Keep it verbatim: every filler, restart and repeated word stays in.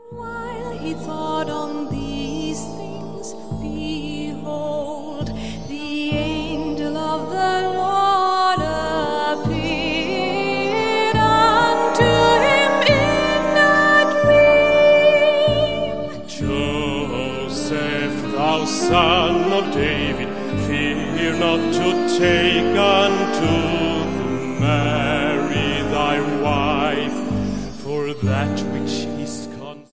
While he thought on these things, behold, the angel of the Lord appeared unto him in a dream. Joseph, thou son of David, fear not to take unto Mary thy wife, for that we